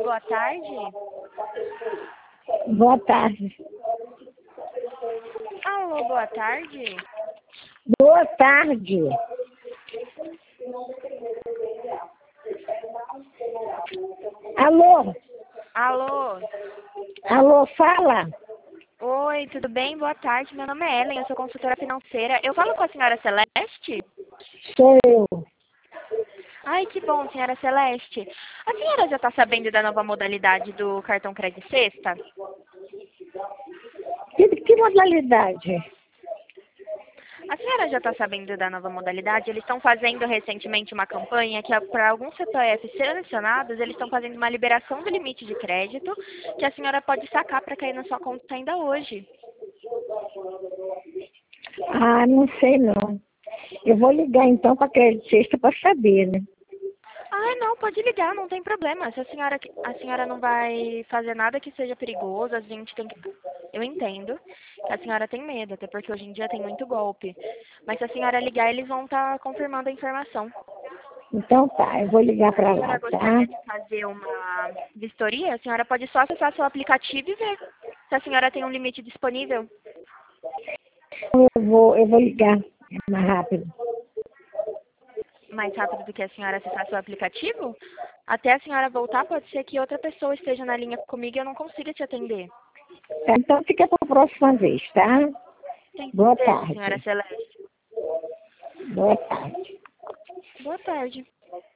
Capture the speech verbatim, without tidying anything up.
boa tarde. Boa tarde. Alô, boa tarde. Boa tarde. Alô? Alô. Alô, fala. Oi, tudo bem? Boa tarde. Meu nome é Ellen, eu sou consultora financeira. Eu falo com a senhora Celeste? Sou eu. Ai, que bom, senhora Celeste. A senhora já está sabendo da nova modalidade do cartão Crédito Sexta? Que, que modalidade? A senhora já está sabendo da nova modalidade? Eles estão fazendo recentemente uma campanha que, para alguns C P F selecionados, eles estão fazendo uma liberação do limite de crédito que a senhora pode sacar para cair na sua conta ainda hoje. Ah, não sei não. Eu vou ligar então para a Crédito Sexta para saber, né? Ah, não, pode ligar, não tem problema. Se a senhora, a senhora não vai fazer nada que seja perigoso, a gente tem que... Eu entendo que a senhora tem medo, até porque hoje em dia tem muito golpe. Mas se a senhora ligar, eles vão estar confirmando a informação. Então tá, eu vou ligar para A lá, senhora tá? gostaria de fazer uma vistoria? A senhora pode só acessar seu aplicativo e ver se a senhora tem um limite disponível. Eu vou, eu vou ligar mais rápido. Mais rápido do que a senhora acessar seu aplicativo? Até a senhora voltar, pode ser que outra pessoa esteja na linha comigo e eu não consiga te atender. Tá, então fica para a próxima vez, tá? Tem Boa certeza, senhora tarde. Celeste. Boa tarde. Boa tarde.